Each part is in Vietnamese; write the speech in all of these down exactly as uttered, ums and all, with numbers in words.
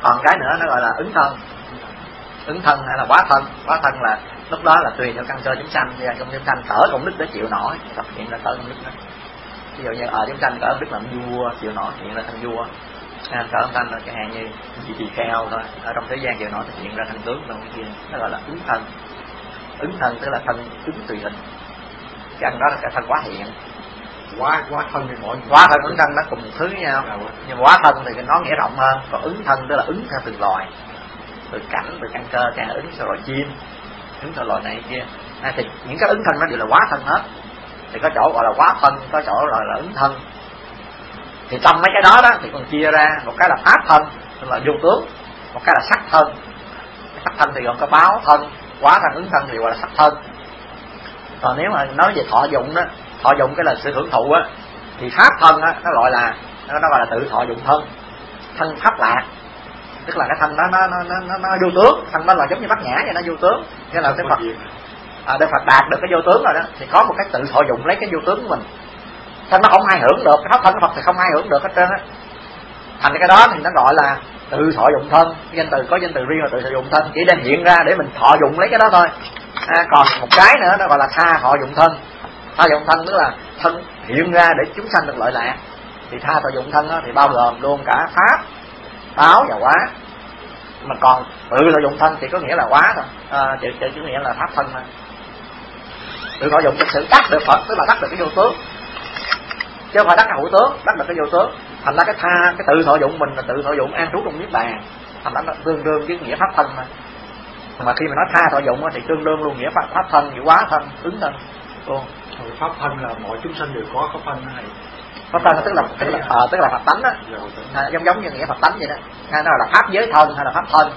còn cái nữa nó gọi là ứng thân. Ứng thân hay là quá thân. Quá thân là lúc đó là tùy theo căn cơ chúng sanh, thì trong chúng sanh cỡ công đức để chịu nổi, thực hiện ra cỡ công đức đó. Ví dụ như ở chúng sanh cỡ công đức làm vua chịu nổi, hiện ra thành vua. À, cỡ công sanh là cái hàng như gì tỳ kheo thôi, ở trong thế gian chịu nổi thực hiện ra thành tướng rồi cái kia, nó gọi là ứng thân. Ứng thân tức là thân ứng tùy hình. Cái anh đó là cái thân quá hiện. Quá quá thân thì mọi quá thân ứng thân nó cùng một thứ với nhau, à, nhưng mà quá thân thì nó nghĩa rộng hơn. Còn ứng thân tức là ứng theo từng loài, từ cảnh, từ căn cơ, càng ứng theo loài chim, ứng theo loài này kia. À, thì những cái ứng thân nó đều là quá thân hết. Thì có chỗ gọi là quá thân, có chỗ gọi là ứng thân. Thì trong mấy cái đó đó thì còn chia ra một cái là pháp thân, tức là vô tướng, một cái là sắc thân. Sắc thân thì gồm có báo thân, quá thân, ứng thân thì gọi là sắc thân. Còn nếu mà nói về thọ dụng đó, thọ dụng cái là sự hưởng thụ á, thì pháp thân á nó gọi là nó, nó gọi là tự thọ dụng thân, thân pháp lạc, tức là cái thân đó nó nó nó nó, nó vô tướng, thân đó là giống như bát nhã vậy, nó vô tướng, cái là cái Phật à, để Phật đạt được cái vô tướng rồi đó, thì có một cái tự thọ dụng lấy cái vô tướng của mình, thân nó không ai hưởng được, cái pháp thân của Phật thì không ai hưởng được hết trơn á, thành cái đó thì nó gọi là tự thọ dụng thân, cái danh từ có danh từ riêng là tự thọ dụng thân, chỉ đem hiện ra để mình thọ dụng lấy cái đó thôi. À, còn một cái nữa nó gọi là tha thọ dụng thân. Tha dụng thân tức là thân hiện ra để chúng sanh được lợi lạc. Thì tha thọ dụng thân đó, thì bao gồm luôn cả pháp, báo và quá. Mà còn tự thọ dụng thân thì có nghĩa là quá thôi, à, chỉ, chỉ, chỉ nghĩa là pháp thân thôi. Tự thọ dụng thực sự đắc được Phật tức là đắc được cái vô tướng, chứ không phải đắc cái hữu tướng, đắc được cái vô tướng. Thành ra cái tha, cái tự thọ dụng mình là tự thọ dụng an trú trong niết bàn, thành ra nó tương đương với nghĩa pháp thân mà. Mà khi mà nói tha thọ dụng thì tương đương luôn nghĩa pháp, pháp thân, nghĩa quá thân, ứng thân luôn. Pháp thân là mọi chúng sanh đều có pháp thân này. Pháp thân tức là tức là à, tức là Phật tánh đó, à, giống giống như nghĩa Phật tánh vậy đó. Hay nó là pháp giới thân hay là pháp thân.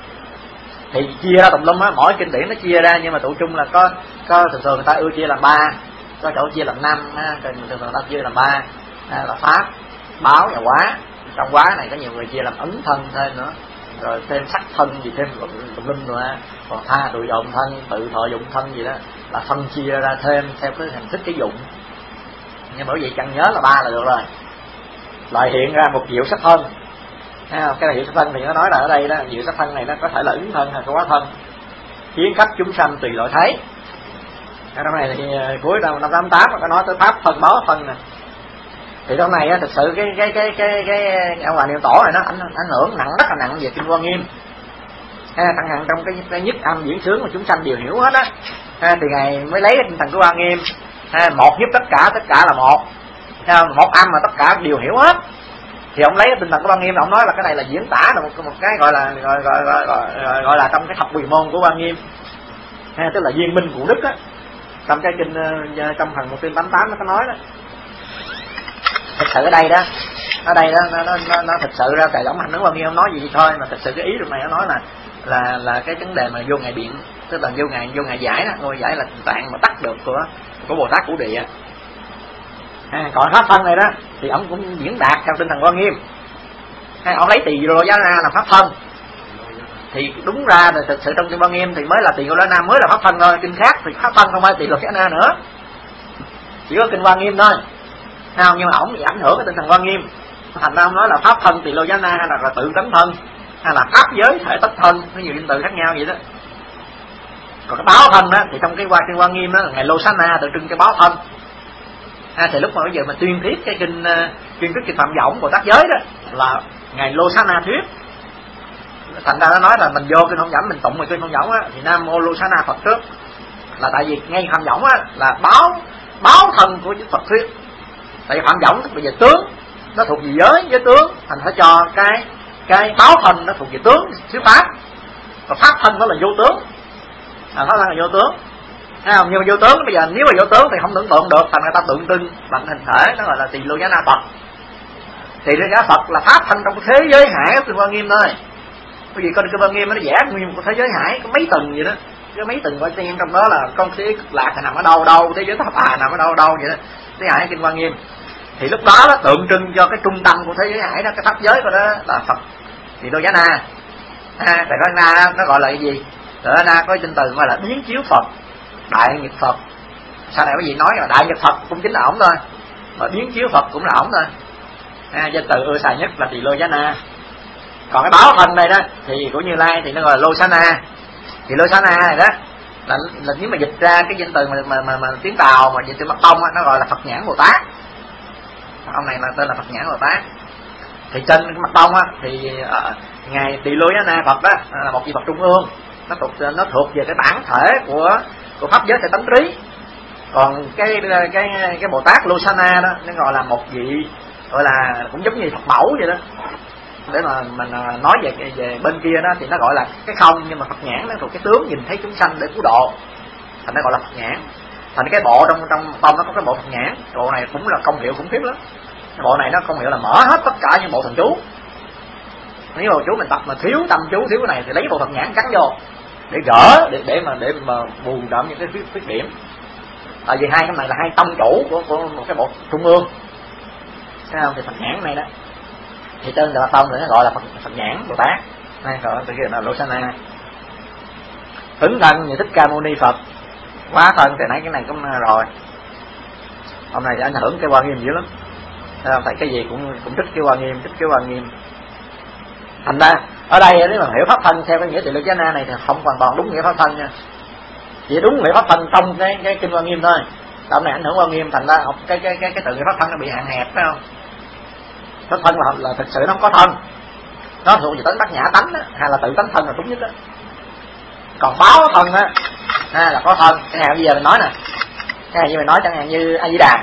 Thì chia ra tùm lum á, mỗi kinh điển nó chia ra, nhưng mà tụ chung là có có thường thường người ta ưa chia làm ba, có chỗ chia làm năm, thường thường người ta chia làm ba, là pháp, báo và quá. Trong quá này có nhiều người chia làm ấn thân thêm nữa, rồi thêm sắc thân gì thêm tùm lum nữa, còn tha tự dụng thân, tự thọ dụng thân gì đó là phân chia ra thêm theo cái hình thức cái dụng. Nhưng bởi vì chẳng nhớ là ba là được rồi. Lại hiện ra một diệu sắc thân. À, cái này diệu sắc thân thì nó nói là ở đây đó, diệu sắc thân này nó có thể là ứng thân hay là quá thân, khiến khắp chúng sanh tùy loại thấy. Ở trong này thì cuối năm năm tám tám có nói tới pháp thân báo thân nè. Thì trong này á, thực sự cái cái cái cái cái ông Hòa Niệm Tổ này nó ảnh ảnh hưởng nặng, rất là nặng về Kinh Hoa Nghiêm. À, thẳng hẳn trong cái, cái nhất âm diễn sướng mà chúng sanh đều hiểu hết á. À, thì ngài mới lấy cái tinh thần của Hoa Nghiêm, à, một nhất tất cả, tất cả là một, à, một âm mà tất cả đều hiểu hết. Thì ông lấy cái tinh thần của Hoa Nghiêm, ông nói là cái này là diễn tả là một một cái gọi là gọi gọi gọi, gọi, gọi, gọi là trong cái thập quỳ môn của Hoa Nghiêm, à, tức là viên minh của đức á. Trong cái kinh trong phần một trăm tám mươi tám nó có nói đó. Thực sự ở đây đó, ở đây đó nó nó nó, nó thực sự ra cái giống hành đứng Hoa Nghiêm không nói gì thôi, mà thực sự cái ý trong này nó nói là là là cái vấn đề mà vô ngài biện, tức là vô ngài vô ngài giải đó, ngôi giải là tạng mà tắt được của của Bồ Tát Cửu Địa. À, còn pháp thân này đó thì ông cũng diễn đạt theo tinh thần Hoa Nghiêm. À, ông lấy Tỳ Lô Giá Na làm pháp thân. Thì đúng ra là thực sự trong kinh Hoa Nghiêm thì mới là Tỳ Lô Giá Na mới là pháp thân thôi, kinh khác thì pháp thân không phải Tỳ Lô Giá Na nữa. Chỉ có kinh Hoa Nghiêm thôi. Sao? Nhưng mà ổng bị ảnh hưởng cái tinh thần Hoa Nghiêm. Thành ra ông nói là pháp thân Tỳ Lô Giá Na hay là, là tự tánh thân, hay là pháp giới thể tất thân, có nhiều danh từ khác nhau vậy đó. Còn cái báo thân đó thì trong cái qua kinh Hoa Nghiêm đó, ngài Lô Xá Na tượng trưng cái báo thân. À, thì lúc mà bây giờ mà tuyên thuyết cái kinh uh, tuyên thuyết kinh Phạm Võng Bồ Tát giới đó là ngài Lô Xá Na thuyết. Thành ra nó nói là mình vô kinh Phạm Võng mình tụng kinh Phạm Võng á thì Nam Mô Lô Xá Na Phật trước, là tại vì ngay Phạm Võng á là báo báo thân của Phật thuyết. Tại vì Phạm Võng bây giờ tướng nó thuộc về giới giới tướng, thành phải cho cái cái báo thân nó thuộc về tướng xứ pháp, còn pháp thân nó là vô tướng, à, pháp thân là vô tướng. Thấy không? Nhưng mà vô tướng bây giờ nếu mà vô tướng thì không tưởng tượng được, thành người ta tượng trưng bằng hình thể, nó gọi là Tỳ Lô Giá Na Phật. Tỳ Lô Giá Phật là pháp thân trong cái thế giới hải của Kinh Hoa Nghiêm thôi. Bởi vì con Kinh Hoa Nghiêm nó vẽ nguyên một thế giới hải có mấy tầng vậy đó, có mấy tầng coi xem trong đó là con thế cực lạc thì nằm ở đâu đâu, thế giới thập hà nằm ở đâu đâu vậy đó, thế hải Kinh Hoa Nghiêm. Thì lúc đó nó tượng trưng cho cái trung tâm của thế giới hải đó, cái pháp giới của đó là Phật Tỳ Lô Giá Na. À, Tỳ Lô Giá Na nó gọi là cái gì? Tỳ Lô Giá Na có danh từ gọi là biến chiếu Phật, đại nhật Phật. Sau này có gì nói là đại nhật Phật cũng chính là ổng thôi, mà biến chiếu Phật cũng là ổng thôi. À, danh từ ưa xài nhất là Tỳ Lô Giá Na. Còn cái báo thân đây đó thì của Như Lai thì nó gọi là Losana. Thì Losana này đó là, là nếu mà dịch ra cái danh từ mà mà mà, mà tiếng Tàu mà dịch từ Mật Tông á, nó gọi là Phật Nhãn Bồ Tát. Ông này là tên là Phật Nhãn Bồ Tát. Thì trên cái Mật Tông á thì uh, ngài Tỳ Lô-giá-na Phật đó là một vị Phật trung ương, nó thuộc nó thuộc về cái bản thể của của pháp giới thể tánh trí. Còn cái cái cái Bồ Tát Losana đó nó gọi là một vị gọi là cũng giống như Phật mẫu vậy đó. Để mà mình nói về về bên kia đó thì nó gọi là cái không, nhưng mà Phật nhãn nó thuộc cái tướng nhìn thấy chúng sanh để cứu độ, thành nó gọi là Phật nhãn. Thành cái bộ trong trong tông nó có cái bộ Phật nhãn, bộ này cũng là công hiệu khủng khiếp lắm. Cái bộ này nó công hiệu là mở hết tất cả những bộ thần chú. Nếu mà chú mình tập mà thiếu tâm chú thiếu cái này thì lấy bộ Phật nhãn cắn vô để gỡ để để mà để mà bù đắp những cái khuyết điểm. Tại vì hai cái này là hai tông chủ của của một cái bộ trung ương, thấy không? Thì Phật nhãn này đó thì tên là tông thì nó gọi là Phật, Phật nhãn Bồ Tát, hay gọi từ kia là Losana. Ứng thân như Thích Ca Mâu Ni Phật, quá thân thì nãy cái này cũng rồi. Hôm nay thì ảnh hưởng cái Hoa Nghiêm dữ lắm, thấy không? Thầy cái gì cũng cũng thích cái Hoa Nghiêm, thích cái Hoa Nghiêm. Thành ra ở đây nếu mà hiểu pháp thân theo cái nghĩa Tỳ Lô-giá-na này thì không hoàn toàn đúng nghĩa pháp thân nha, chỉ đúng nghĩa pháp thân trong cái cái kinh Hoa Nghiêm thôi. Hôm nay ảnh hưởng Hoa Nghiêm, thành ra học cái cái cái cái từ nghĩa pháp thân nó bị hạn hẹp, phải không? Pháp thân là, là thực sự nó không có thân, nó thuộc về tánh bát nhã tánh đó, hay là tự tánh thân là đúng nhất đó. Còn báo thân á à, là có thân. Cái hạn bây giờ mình nói nè, cái hạn như mình nói chẳng hạn như A Di Đà,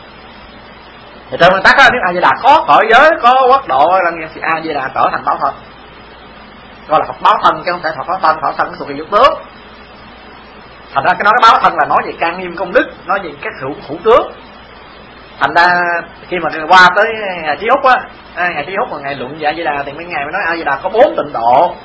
thì trên nguyên tắc á, nếu A Di Đà có cõi giới, có quốc độ là thì A Di Đà trở thành báo thân, gọi là Phật báo thân chứ không phải Phật báo thân. Phật thân nó thuộc về dục tướng. Thành ra cái nói cái báo thân là nói về can nghiêm công đức, nói về các hữu hữu tướng. Thành ra khi mà qua tới ngày Trí Úc á, à, ngày Trí Úc mà ngày luận về A Di Đà thì mấy ngày mới nói A Di Đà có bốn tịnh độ,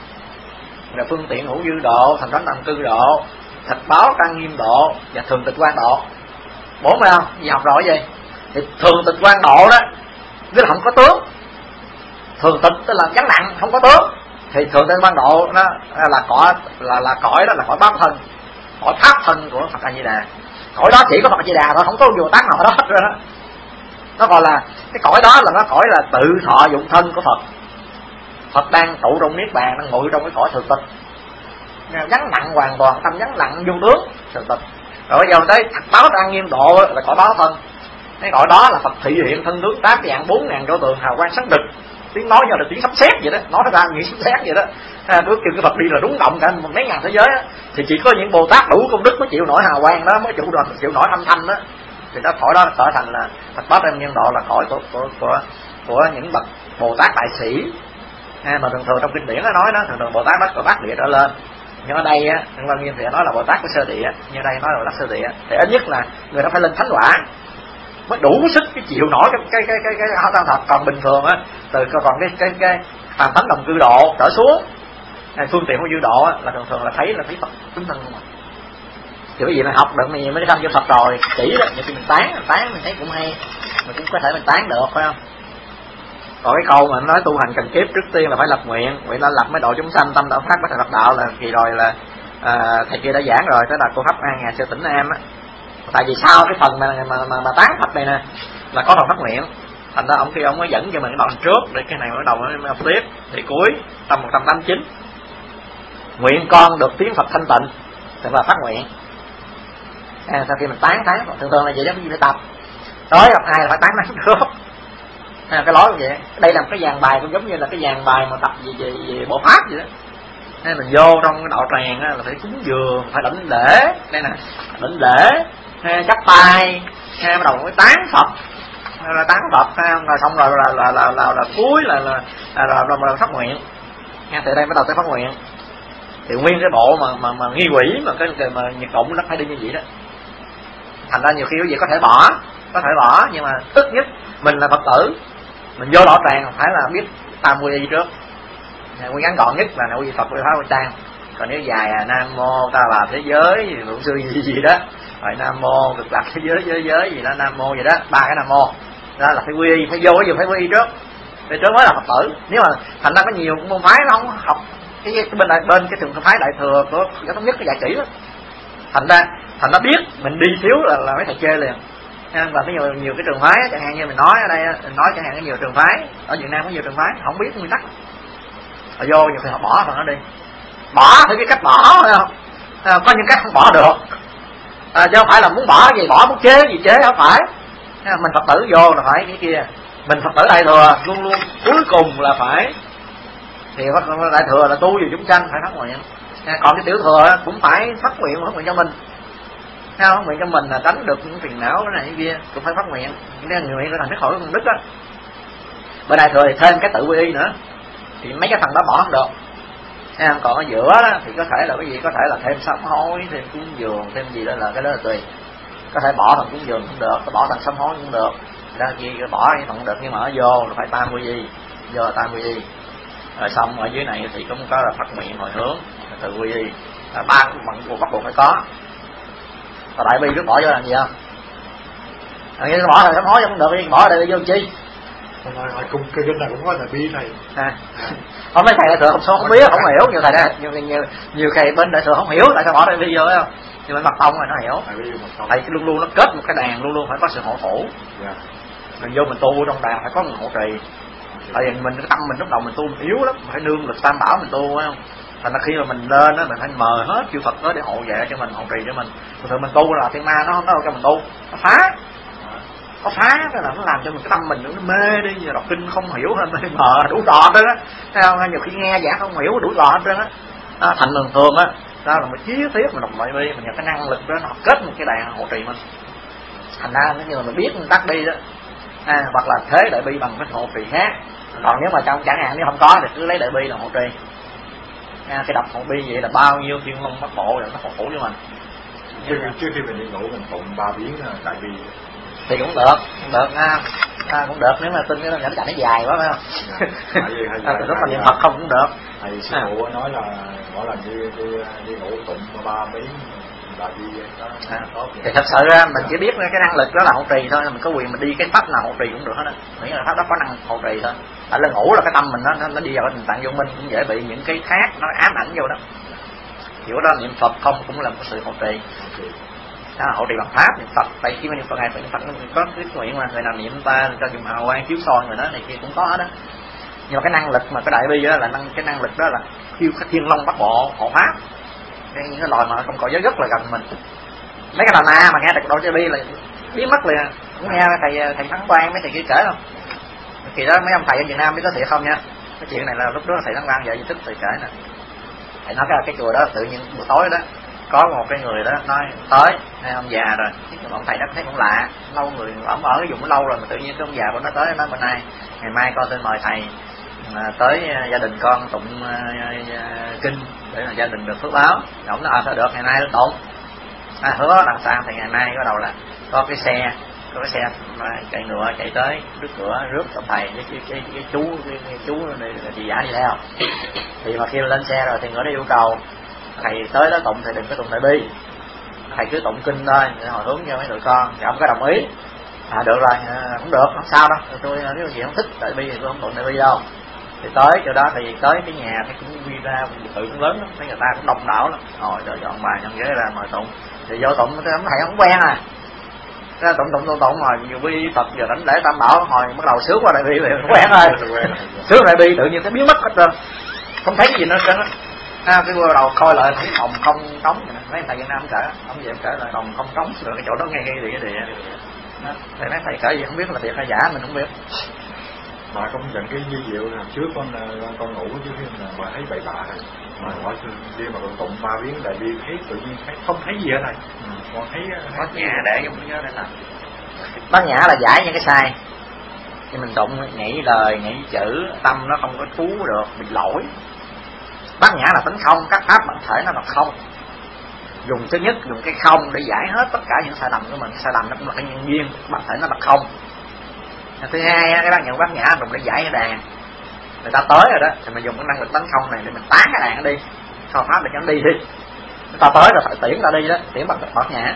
là phương tiện hữu dư độ, thành thánh đẳng cư độ, thạch báo can nghiêm độ và thường tịch quan độ. Bốn phải không? Gì học rồi gì? Thì thường tịch quan độ đó tức là không có tướng, thường tịch tức là vắng nặng không có tướng. Thì thường tịch quan độ nó là cõi là là cõi đó là cõi báo thân, cõi pháp thân của Phật A Di Đà. Cõi đó chỉ có Phật A Di Đà thôi, không có Bồ Tát nào ở đó hết rồi đó. Nó gọi là cái cõi đó là nó cõi là tự thọ dụng thân của Phật. Phật đang trụ trong niết bàn, đang ngồi trong cái cõi thường tịch, vắng nặng hoàn toàn, tâm vắng nặng vô tướng thường tịch. Rồi bây giờ tới báo an nghiêm độ là cõi báo thân. Cái cõi đó là Phật thị hiện thân tướng tám dạng bốn ngàn chỗ tường hào quang sáng rực, tiếng nói như là tiếng sấm sét vậy đó, nói ra nghĩa sấm sét vậy đó. À, bước kêu cái Phật đi là rúng động cả một mấy ngàn thế giới á, thì chỉ có những Bồ Tát đủ công đức mới chịu nổi hào quang đó, mới chịu được chịu nổi âm thanh đó. Thì đó cõi đó trở thành là Phật báo an nghiêm độ là cõi của của của, của những bậc Bồ Tát đại sĩ. À, mà thường thường trong kinh điển nó nói đó, thường thường Bồ Tát đó cõi bát địa trở lên. Nhưng ở đây á, Văn Nghiêm thì nói là Bồ Tát của sơ địa, như đây nói là Bồ Tát sơ địa, thì ít nhất là người đó phải lên thánh quả mới đủ sức cái chịu nổi cái cái cái cái cái tăng thật. Còn bình thường á, từ còn cái cái cái phàm thánh đồng cư độ trở xuống, hay phương tiện của dư độ á, là thường thường là thấy là thấy Phật tính thân mà. Thì cái gì mà học được mà mới thăm vô Phật rồi chỉ đó, nhiều khi mình tán mình tán mình thấy cũng hay, mình cũng có thể mình tán được, phải không? Còn cái câu mà nói tu hành cần kiếp, trước tiên là phải lập nguyện, nguyện là lập mới độ chúng sanh, tâm đạo phát bất thành Phật đạo, là kỳ rồi là à, thầy kia đã giảng rồi, đó là cô Pháp An Ngài Sư Tỉnh Nam á. Tại vì sau cái phần mà mà mà, mà tán Phật này nè là có phần phát nguyện, thành ra ông khi ông mới dẫn cho mình cái đoạn trước để cái này bắt đầu mới học tiếp. Thì cuối tâm một trăm tám mươi chín nguyện con được tiếng Phật thanh tịnh thì là phát nguyện. À, sau khi mình tán tán thường thường là vậy đó, cái gì phải tập tới gặp ai là phải tán tán trước. À, cái lối như vậy, đây là một cái dàn bài cũng giống như là cái dàn bài mà tập về về, về bộ pháp vậy đó. Nên mình vô trong cái đạo tràng á, là phải cúng dường, phải đảnh lễ, đây nè, đảnh lễ, chắp tay, bắt đầu mới tán Phật, là tán Phật, rồi xong rồi là là là là, là cuối là là là, là, là, là phát nguyện. Nghe từ đây bắt đầu tới phát nguyện. Thì nguyên cái bộ mà mà mà nghi quỷ mà cái mà nhiệt độ nó phải đi như vậy đó. Thành ra nhiều khi quý vị có thể bỏ, có thể bỏ, nhưng mà ít nhất mình là Phật tử, mình vô đạo tràng phải là biết tam quy y trước. Quy ngắn gọn nhất là quy Phật quy Pháp quy Tăng. Còn nếu dài là Nam Mô Ta Bà Thế Giới Luận Sư gì gì đó, rồi Nam Mô Cực Lạc Thế Giới giới giới gì đó, Nam Mô gì đó, ba cái Nam Mô đó là phải quy y, phải vô cái gì phải quy y trước, thì trước mới là Phật tử. Nếu mà thành ra có nhiều môn phái nó không học cái, cái bên đại bên cái trường phái đại thừa của Giáo Thống Nhất cái dạy kỹ đó, thành ra thành nó biết mình đi thiếu là là mấy thầy chê liền. Và có nhiều nhiều cái trường phái, chẳng hạn như mình nói ở đây, mình nói chẳng hạn có nhiều trường phái ở Việt Nam có nhiều trường phái không biết nguyên tắc, họ vô nhiều khi họ bỏ phần nó đi, bỏ thì cái cách bỏ phải không? À, có những cách không bỏ được, à, chứ không phải là muốn bỏ gì bỏ, muốn chế gì chế, không phải. À, mình Phật tử vô là phải cái kia, mình Phật tử Đại Thừa luôn luôn cuối cùng là phải, thì Đại Thừa là tu về chúng sanh phải phát nguyện, à, còn cái tiểu thừa cũng phải phát nguyện, phát nguyện cho mình, phát nguyện cho mình là tránh được những phiền não cái này cái kia, cũng phải phát nguyện, nên người nguyện là thành cái khỏi công đức đó. Bên Đại Thừa thì thêm cái tự quy y nữa, thì mấy cái phần đó bỏ không được. À, còn ở giữa đó thì có thể là cái gì, có thể là thêm sám hối, thêm cúng dường, thêm gì đó là cái đó là tùy. Có thể bỏ phần cúng dường cũng được, có bỏ phần sám hối cũng được, đó chi bỏ cái phần cũng được, nhưng mà ở vô là phải tam quy y, vô là tam quy y. Rồi xong ở dưới này thì cũng có là phát nguyện hồi hướng, tự quy y, à, ba cái phần bắt buộc phải có. Và đại bi biết bỏ vô làm gì không? À, như bỏ rồi sám hối cũng được, bỏ đây vô chi? Nói cùng cái này cũng có là bi này. À. Không, mấy thầy Đại Thừa không số không biết, không hiểu, nhiều thầy đó, nhiều nhiều nhiều thầy bên Đại Thừa không hiểu tại sao bỏ đại bi vô phải không? Nhưng mà mặt tông này nó hiểu. Thầy luôn luôn nó kết một cái đàn, luôn luôn phải có sự hộ thủ. Yeah. Mình vô mình tu trong đàn phải có người hộ trì. Tại vì mình cái tâm mình lúc đầu mình tu mình yếu lắm, phải nương lực tam bảo mình tu phải không? Thành ra khi mà mình lên đó mình phải mời hết chư Phật tới để hộ vệ cho mình, hộ trì cho mình. Thường mình tu là thiên ma nó không có đâu cho mình tu, nó phá. Có phá cái là nó làm cho mình cái tâm mình nó mê đi, đọc kinh không hiểu hay mê mờ đủ trò hết á, thấy không? Nhiều khi nghe giảng không hiểu đủ trò hết trơn á. Thành thường thường á, đó là mình chí tiết mình đọc đại bi, mình nhận cái năng lực đó nó kết một cái đàn hộ trì mình. Thành ra nếu như mà mình biết mình tắt đi đó, à, hoặc là thế đại bi bằng cái hộ trì khác. Còn nếu mà trong chẳng hạn nếu không có thì cứ lấy đại bi là hộ trì. À, cái đọc hộ bi vậy là bao nhiêu thiên long bắt bộ rồi nó hộ thủ cho mình. Trước, trước khi mình đi ngủ mình tụng ba biến đại bi thì cũng được, cũng được ha, à, cũng được nếu mà tin cái nó cảnh nó dài quá phải không? À, thì lúc mà niệm Phật không cũng được. Thầy sư phụ nói là mỗi lần đi đi đi ngủ tụng ba biến đại bi đó. À, thì thật sự ra mình chỉ biết cái năng lực đó là hộ trì thôi, mình có quyền mình đi cái pháp nào hộ trì cũng được hết á, miễn là pháp đó có năng hộ trì thôi. Tại là ngủ là cái tâm mình nó nó đi vào cái tình trạng vô minh, cũng dễ bị những cái khác nó ám ảnh vô đó. Kiểu đó niệm Phật không cũng là một sự hộ trì. Đó là hộ trì bằng pháp niệm Phật. Tại khi mà niệm Phật này niệm Phật nó có cái nguyện mà người nào niệm ta cho dùng hào quang chiếu soi người đó này kia cũng có đó. Nhưng mà cái năng lực mà cái đại bi đó là năng cái năng lực đó là khiêu cái thiên long bắt bộ hộ pháp. Cái những cái loài mà không có giới rất là gần mình. Mấy cái đàn na mà nghe được độ đại bi là biến mất liền. Cũng nghe thầy thầy Thắng Quang mấy thầy kia kể không? Kỳ đó mấy ông thầy ở Việt Nam biết có thiệt không nha. Cái chuyện này là lúc đó thầy Thắng Quang dạy thức thầy kể nè. Thầy nói cái cái chùa đó tự nhiên buổi tối đó có một cái người đó nói tới, hay ông già rồi, ông thầy đó thấy cũng lạ, lâu người ổng ở cái vùng lâu rồi mà tự nhiên cái ông già của nó tới nói bữa nay ngày mai con xin mời thầy mà tới gia đình con tụng uh, kinh để là gia đình được phước báo. Ông nói à sao được, ngày nay tụng, à, hứa làm sao thì ngày mai bắt đầu là có cái xe có cái xe chạy ngựa chạy tới trước cửa rước ông thầy với cái, cái, cái chú cái, cái chú này là chị giả đi theo. Thì mà khi lên xe rồi thì người đó yêu cầu thầy tới đó tụng thì đừng có tụng đại bi, thầy cứ tụng kinh thôi để hồi hướng cho mấy tụi con. Thì ông có đồng ý, à được rồi, à, cũng được, không sao đâu, tôi nếu gì không thích đại bi thì tôi không tụng đại bi đâu. Thì tới chỗ đó thì tới cái nhà thấy cũng quy ra tự cũng lớn lắm, thấy người ta cũng đông đảo lắm, ngồi rồi dọn bài nhân ghế ra mời tụng. Thì vô tụng thầy không quen à, ra tụng tụng tụng tụng rồi vừa quy Phật giờ đánh lễ tam bảo, hồi bắt đầu sướng qua đại bi thì không quen rồi, sướng đại bi tự nhiên cái biến mất hết trơn, không thấy cái gì nữa trơn á. À, cái bắt đầu coi lại thấy đồng không trống, mấy thầy Việt Nam kể, ông về kể là đồng không trống, rồi cái chỗ đó nghe nghe địa địa. Thầy nói thầy kể gì không biết là thiệt hay giả mình không biết. Mà công nhận cái di diệu là trước con con ngủ chứ là mà thấy bậy bạ này, mà hỏi đi mà con tụng ba biến đại bi thấy tự nhiên thấy không thấy gì hết này, còn thấy bát nhã để trong nhớ đây là bát nhã là giải những cái sai, thì mình tụng nghĩ lời nghĩ chữ tâm nó không có trú được, bị lỗi. Bát nhã là tính không, các pháp bản thể nó là không. Dùng thứ nhất dùng cái không để giải hết tất cả những sai lầm của mình. Sai lầm nó cũng là cái nhân duyên, bản thể nó là không. Thứ hai cái bát nhận bát nhã dùng để giải cái đàn. Người ta tới rồi đó thì mình dùng cái năng lực tấn không này để mình tán cái đàn nó đi, cho pháp để cho nó đi đi. Người ta tới rồi phải tiễn ta đi đó, tiễn bằng bát nhã.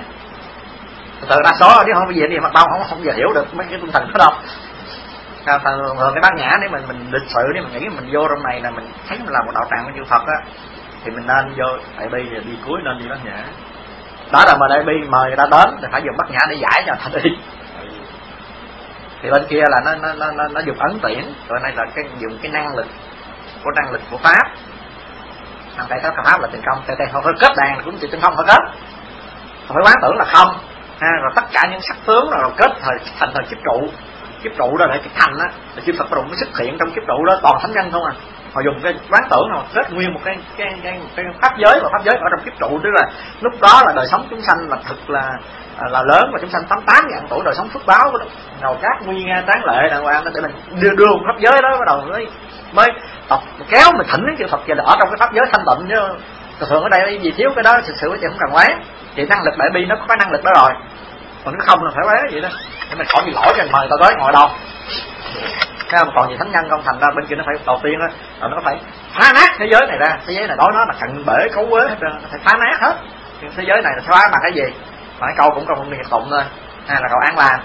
Từ đa số chứ không có gì gì mà tao không không giờ hiểu được mấy cái tinh thần đó đâu. Thường cái bát nhã nếu mình mình lịch sự nếu mình nghĩ mình vô trong này là mình thấy mình là một đạo tràng của chư Phật á, thì mình nên vô đại bi rồi đi cuối nên đi bát nhã. Đó là mà đại bi mời người ta đến thì phải dùng bát nhã để giải cho người ta đi. Thì bên kia là nó nó nó nó, nó dùng ấn tiễn, rồi này là cái dùng cái năng lực của năng lực của pháp. Thằng tại các pháp là tiền không, tại tại không phải kết đàn cũng chỉ tiền không phải kết, không phải quán tưởng là không. Ha, rồi tất cả những sắc tướng rồi, rồi kết thời thành thời kiếp trụ, kiếp trụ đó để cái thành á, là chư Phật bắt đầu mới xuất hiện trong kiếp trụ đó, toàn thánh nhân không à. Họ dùng cái quán tưởng nào kết nguyên một cái cái cái, cái pháp giới, và pháp giới ở trong kiếp trụ, tức là lúc đó là đời sống chúng sanh là thực là là lớn, và chúng sanh tám tám ngàn tuổi đời sống phước báo của ngầu cát nguy nga tráng lệ đàng hoàng, để mình đưa đưa một pháp giới đó bắt đầu mới mới tập kéo mình thỉnh đến chư Phật, và ở trong cái pháp giới thanh tịnh chứ thường ở đây gì thiếu cái đó thực sự thì không cần quán. Thì năng lực đại bi nó có cái năng lực đó rồi, còn nó không là phải quán vậy đó, để mình khỏi bị lỗi rồi mời tao tới ngồi đâu. Cái còn gì thánh nhân không, thành ra bên kia nó phải đầu tiên đó là nó phải phá nát thế giới này ra. Thế giới này đối nó là cận bể cấu quế hết trơn, nó phải phá nát hết. Nhưng thế giới này là phá bằng cái gì? Mà cái câu cũng còn nghiệp tụng thôi, hay là câu án làm.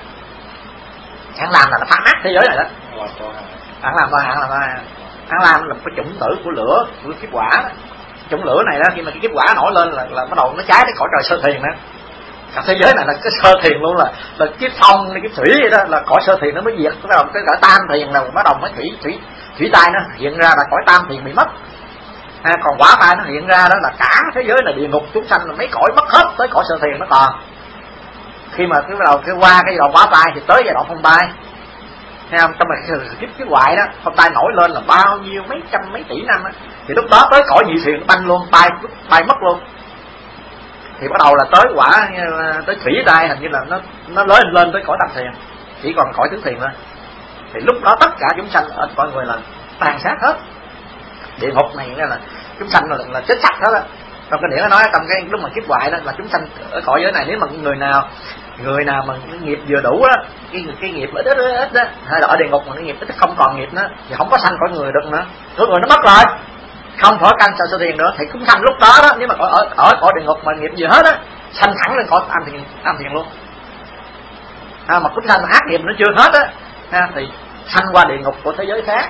Án làm là nó phá nát thế giới này đó. Án làm thôi, án làm thôi. Án làm là cái chủng tử của lửa, của kiếp quả đó. Chủng lửa này đó, khi mà cái kiếp quả nổi lên là, là bắt đầu nó cháy đến cõi trời sơ thiền đó. Cả thế giới này là cái sơ thiền luôn, là là kiếp phong, kiếp thủy vậy đó, là cõi sơ thiền nó mới diệt. Bắt đầu cái cõi tam thiền là bắt đầu mới thủy thủy thủy tai nó hiện ra, là cõi tam thiền bị mất. À, còn quả tai nó hiện ra đó là cả thế giới là địa ngục chúng sanh, là mấy cõi mất hết, tới cõi sơ thiền nó còn. Khi mà cái bắt đầu cái qua cái đoạn quả tai thì tới giai đoạn phong tai. Thấy không? Trong cái kiếp cái hoại đó, phong tai nổi lên là bao nhiêu mấy trăm mấy tỷ năm đó. Thì lúc đó tới cõi nhị thiền nó banh luôn, tai tai mất luôn. Thì bắt đầu là tới quả tới thủy tai, hình như là nó nó lớn lên tới cõi tam thiền, chỉ còn cõi tứ thiền thôi. Thì lúc đó tất cả chúng sanh ở cõi người là tàn sát hết. Địa ngục này là chúng sanh là, là chết sạch hết á. Trong cái điển nó nói trong cái lúc mà kiếp hoại đó là chúng sanh ở cõi giới này, nếu mà người nào người nào mà cái nghiệp vừa đủ á, cái cái nghiệp ít ít ít đó, hay là ở địa ngục mà cái nghiệp ít không còn nghiệp nữa thì không có sanh cõi người được nữa, cõi người nó mất rồi, không phải căn sơ thiền nữa. Thì chúng sanh lúc đó đó, nếu mà ở ở cõi địa ngục mà nghiệp gì hết á, sanh thẳng lên cõi tam thiền tam thiền luôn. À, mà chúng sanh ác nghiệp nó chưa hết á, ha, thì sanh qua địa ngục của thế giới khác.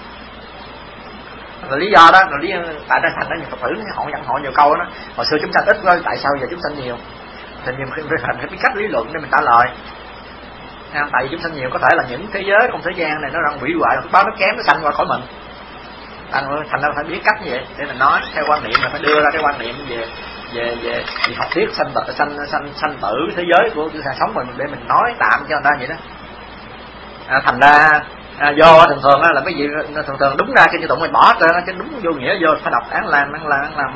Rồi lý do đó, rồi lý tại đây thành đó nhiều Phật tử họ dẫn họ nhiều câu đó. Hồi xưa chúng sanh ít quá, tại sao giờ chúng sanh nhiều? Thì nhiều khi phải biết cách lý luận để mình trả lời. À, tại vì chúng sanh nhiều có thể là những thế giới trong thế gian này nó đang hủy hoại, báo nó kém nó sanh qua khỏi mình. Thành ra phải biết cách như vậy để mình nói theo quan niệm, là phải đưa ra cái quan niệm về về về, về học thuyết sanh tử sanh sanh sanh tử thế giới của cuộc sống mình để mình nói tạm cho người ta vậy đó. À, thành ra à, do thường thường là cái gì thường thường đúng ra cái như tụng mình bỏ ra chứ đúng vô nghĩa vô phải đọc án làm án làm án làm